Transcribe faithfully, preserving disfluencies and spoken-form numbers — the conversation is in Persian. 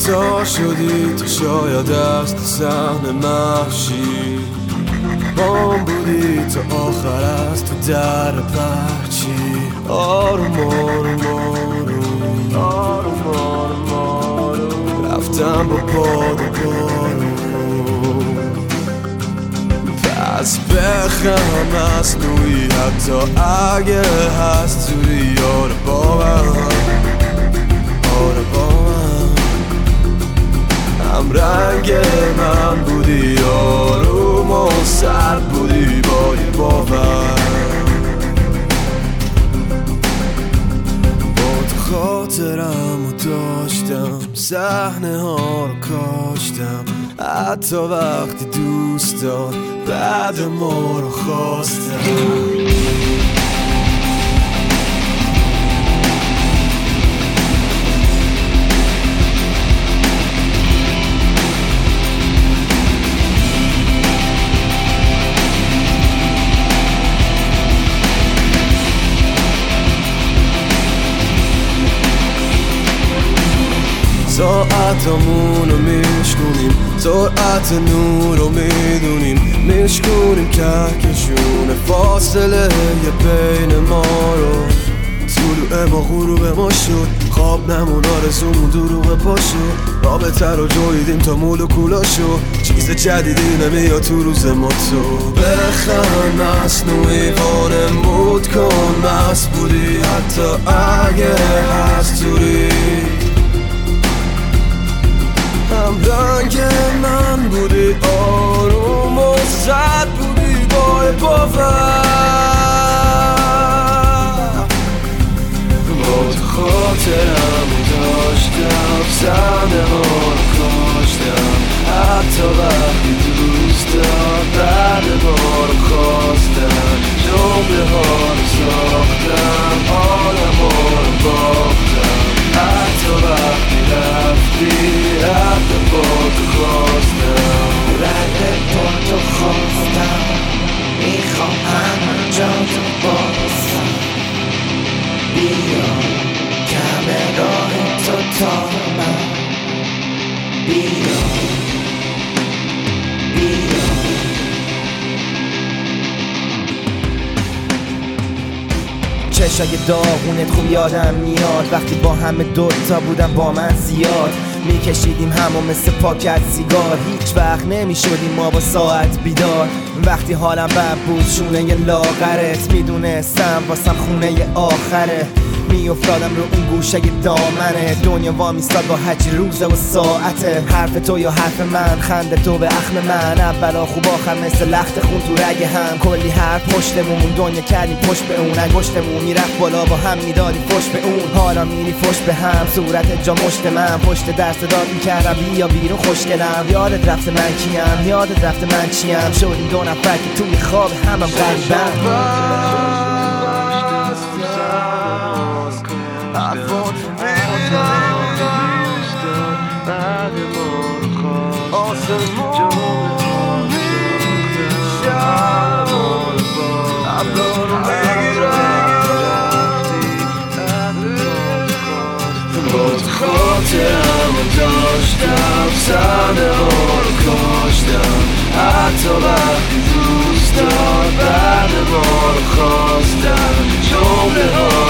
کوتاه شدی تو شاید از تو صحنه محشی بام بودی تو آخر از تو در پرچی آروم آروم آروم آروم آروم آروم رفتم با باد و بارون پس بخم مصنوعی حتی اگه هست توی یار با من آره با من هم رنگ من بودی آروم و سرد بودی با یه باور با تو خاطرم و داشتم صحنه ها رو کاشتم حتی وقتی دوست دار بعد ما رو خواستم ساعتمون رو میشکنیم سرعت نور رو میدونیم میشکنیم کهکشون فاصله یه بین ما رو طلوع ما غروب ما شد خواب نمون آرزومون دروغ پا شد رابطه رو جویدیم تا مولکولا شد چیز جدیدی نمیاد تو روز ما تو بخند مصنوعی وانمود کن مست بودی حتی اگه هست توری هم رنگ من بودی آروم و زد بودی با باور با تو خاطرم داشتم صحنه ها رو کاشتم حتی وقتی دوست دار بعد ما رو خواستم جمله ها رو ساختم آدم ها رو باختم حتی وقتی رفتی رفت با تو خواستم رد با تو خواستم میخوام همه جا تو بازم بیا کم راه تو تا من بیا بیا چشای داغونت خوب یادم میاد وقتی با همه دوتا بودم با من زیاد میکشیدیم همو مثل پاکت سیگار هیچ وقت نمیشدیم ما با ساعت بیدار وقتی حالم بد بود شونه ی لاغرت میدونستم واسم خونه ی آخره میافتادم رو اون گوشه ی دامنه دنیا وامیستاد با هرچی روزه و ساعته حرف تو یا حرف من خنده تو به اخم من اولا خوب آخر مثل لخت خون تو رگ هم کلی حرف پشتمون دنیا کردیم پشت به اون انگشتمون میرفت بالا با هم میدادیم پشت به اون حالا میری پشت به هم صورت جا مشت من پشت درس داد میکردم بیا بیرون خوشگلم یادت رفته من کیم یادت رفته من چیم شدیم دو نفر که توی خواب همم غریبم خاطرم رو داشتم صحنه ها رو کاشتم حتی وقتی دوست دار بعد ما رو خواستم جمله ها